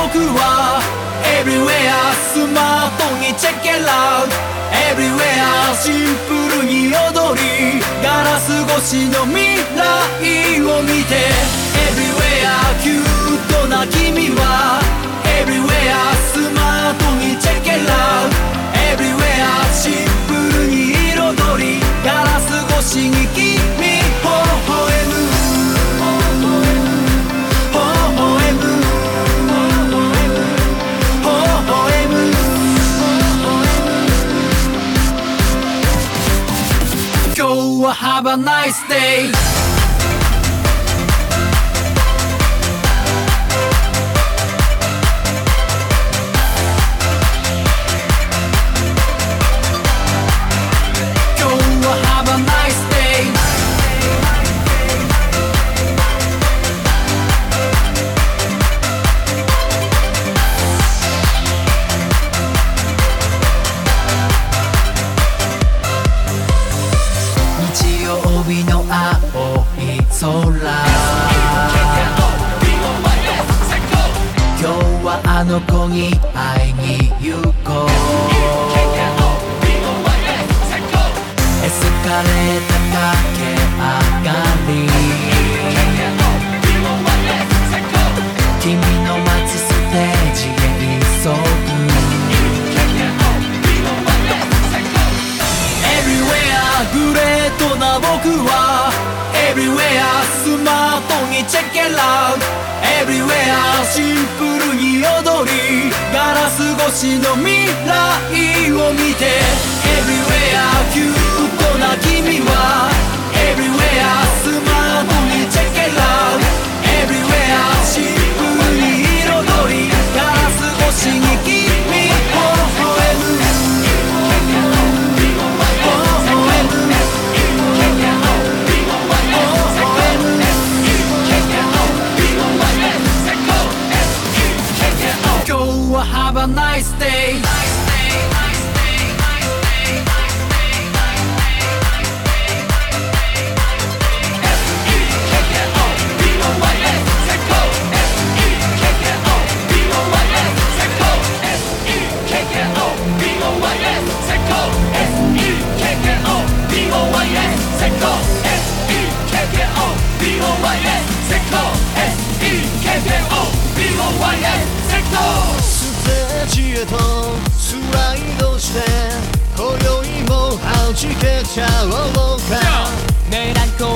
僕は Everywhere スマートにチェケラウ Everywhere シンプルに踊りガラス越しの未来を見て Everywhere キュートな君は Everywhere スマートにチェケラウ Everywhere シンプルに彩りガラス越しに君微笑む今日は Have a nice day空今日はあの子に会いに行こうエスカレーター駆け上がり君の待つステージへ急ぐ Everywhere グレートな僕はEverywhere スマートにチェケラウ Everywhere シンプルに踊りガラス越しの未来を見て Everywhere キュートな君は Everywhere スマートにチェケラウ Everywhere シンプルに彩りガラス越しに君微笑むHave a nice day. ステージへとスライドして今宵も弾けちゃおうか狙